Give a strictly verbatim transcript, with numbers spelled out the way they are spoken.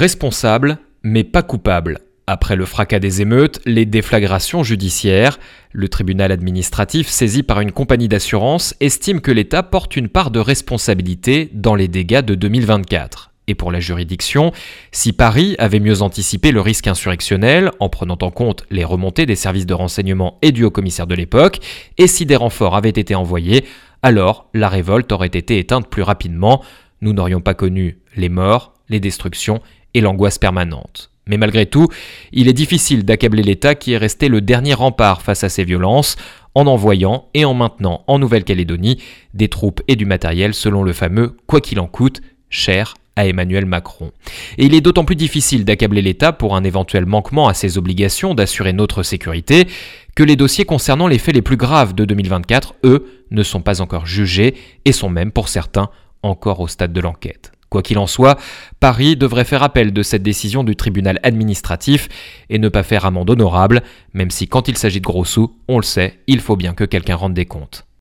Responsable, mais pas coupable. Après le fracas des émeutes, les déflagrations judiciaires, le tribunal administratif saisi par une compagnie d'assurance estime que l'État porte une part de responsabilité dans les dégâts de deux mille vingt-quatre. Et pour la juridiction, si Paris avait mieux anticipé le risque insurrectionnel en prenant en compte les remontées des services de renseignement et du haut-commissaire de l'époque, et si des renforts avaient été envoyés, alors la révolte aurait été éteinte plus rapidement. Nous n'aurions pas connu les morts, les destructions et l'angoisse permanente. Mais malgré tout, il est difficile d'accabler l'État qui est resté le dernier rempart face à ces violences, en envoyant et en maintenant en Nouvelle-Calédonie des troupes et du matériel selon le fameux « quoi qu'il en coûte » cher à Emmanuel Macron. Et il est d'autant plus difficile d'accabler l'État pour un éventuel manquement à ses obligations d'assurer notre sécurité que les dossiers concernant les faits les plus graves de deux mille vingt-quatre, eux, ne sont pas encore jugés et sont même, pour certains, encore au stade de l'enquête. Quoi qu'il en soit, Paris devrait faire appel de cette décision du tribunal administratif et ne pas faire amende honorable, même si quand il s'agit de gros sous, on le sait, il faut bien que quelqu'un rende des comptes.